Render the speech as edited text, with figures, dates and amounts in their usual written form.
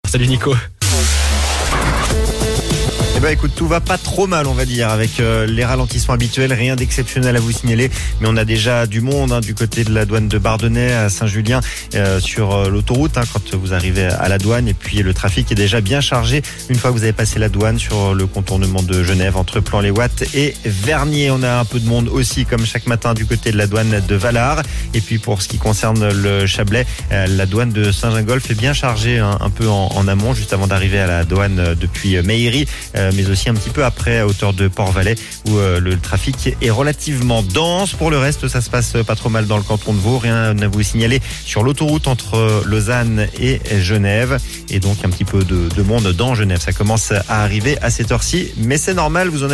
Salut Nico. Eh ben écoute, tout va pas trop mal on va dire avec les ralentissements habituels, rien d'exceptionnel à vous signaler, mais on a déjà du monde du côté de la douane de Bardonnay à Saint-Julien sur l'autoroute quand vous arrivez à la douane, et puis le trafic est déjà bien chargé une fois que vous avez passé la douane sur le contournement de Genève entre Plan-les-Ouates et Vernier. On a un peu de monde aussi comme chaque matin du côté de la douane de Valard, et puis pour ce qui concerne le Chablais, la douane de Saint-Gingolph est bien chargée un peu en amont juste avant d'arriver à la douane depuis Meillery, mais aussi un petit peu après à hauteur de Port-Valais où le trafic est relativement dense. Pour le reste, ça se passe pas trop mal dans le canton de Vaud, rien à vous signaler sur l'autoroute entre Lausanne et Genève, et donc un petit peu de monde dans Genève. Ça commence à arriver à cette heure-ci, mais c'est normal, vous en avez